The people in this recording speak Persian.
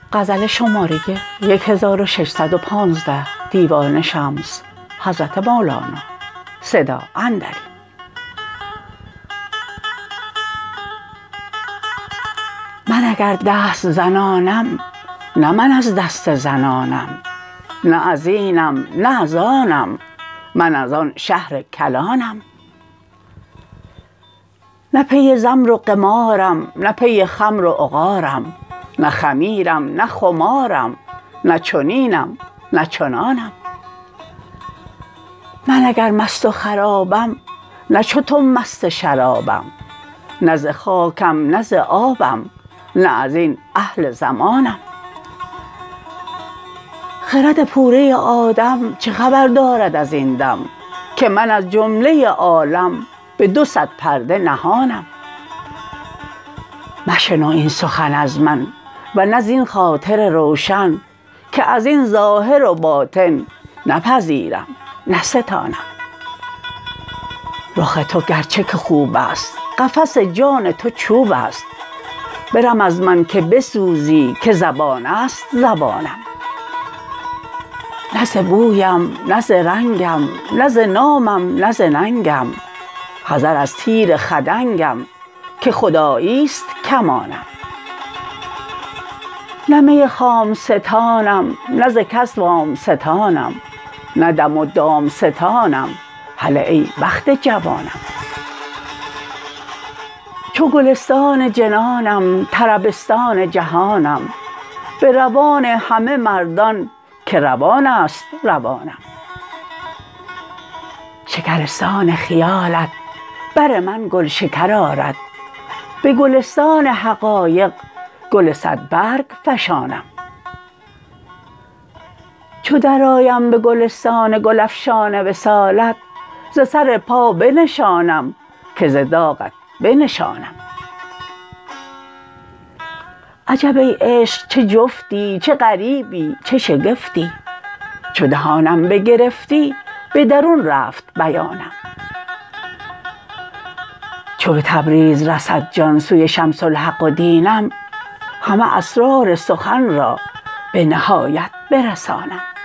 غزل شماره 1615 دیوان شمس حضرت مولانا صدا اندری. من اگر دست زنانم نه من از دست زنانم، نه از اینم نه از آنم، من از آن شهر کلانم. نه پی زمر و قمارم، نه پی خمر و عقارم، نه خمیرم نه خمارم، نه چنینم نه چنانم. من اگر مست و خرابم نه چو تو مست شرابم، نه ز خاکم نه ز آبم، نه از این اهل زمانم. خرد پوره آدم چه خبر دارد از این دم، که من از جمله عالم به 200 پرده نهانم. مشنو این سخن از من و نه زین خاطر روشن، که از این ظاهر و باطن نپذیرم نه ستانم. رخ تو گرچه که خوب است، قفس جان تو چوب است، برم از من که بسوزی که زبان است زبانم. نه ز بویم نه ز رنگم، نه ز نامم نه ز ننگم، حذر از تیر خدنگم که خدایی است کمانم. نه می خام ستانم نه ز کس وام ستانم، نه دم و دام ستانم، هله ای بخت جوانم. چو گلستان جنانم طربستان جهانم، به روان همه مردان که روان است روانم. شکرستان خیالت بر من گلشکر آرد، به گلستان حقایق گل صدبرگ فشانم. چو درآیم به گلستان گل افشان وصالت، ز سر پا بنشانم که ز داغت بنشانم. عجب ای عشق چه جفتی، چه غریبی چه شگفتی، چو دهانم بگرفتی به درون رفت بیانم. چو به تبریز رسد جان سوی شمس الحق و دینم، همه اسرار سخن را به نهایت برسانم.